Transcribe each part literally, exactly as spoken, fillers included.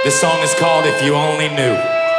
This song is called If You Only Knew.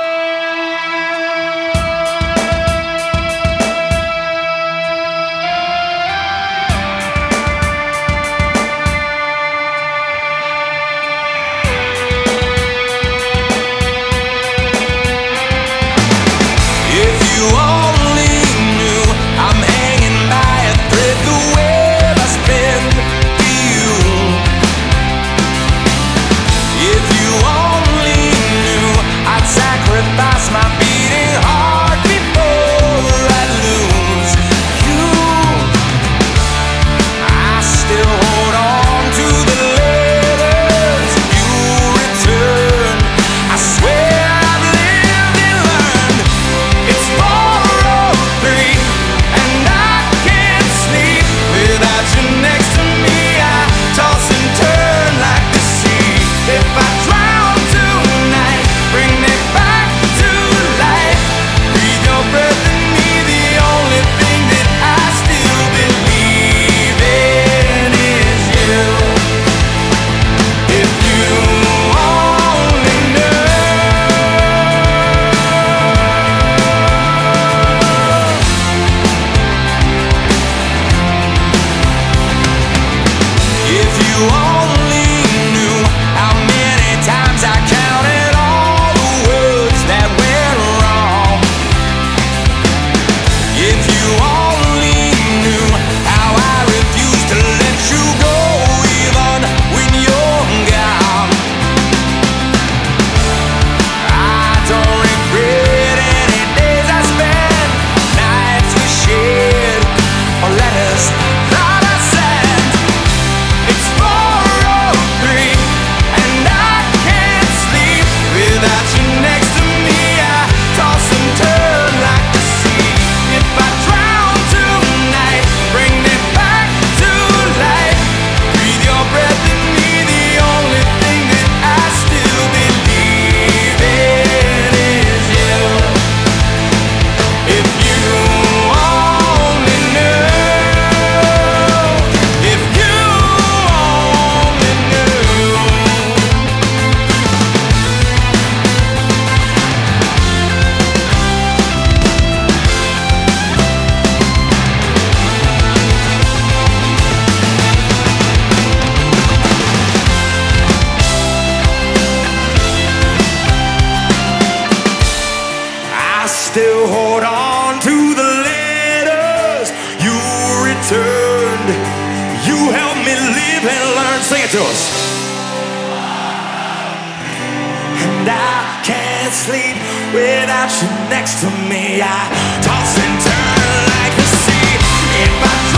Still hold on to the letters you returned. You helped me live and learn. Sing it to us. And I can't sleep without you next to me. I toss and turn like the sea. If I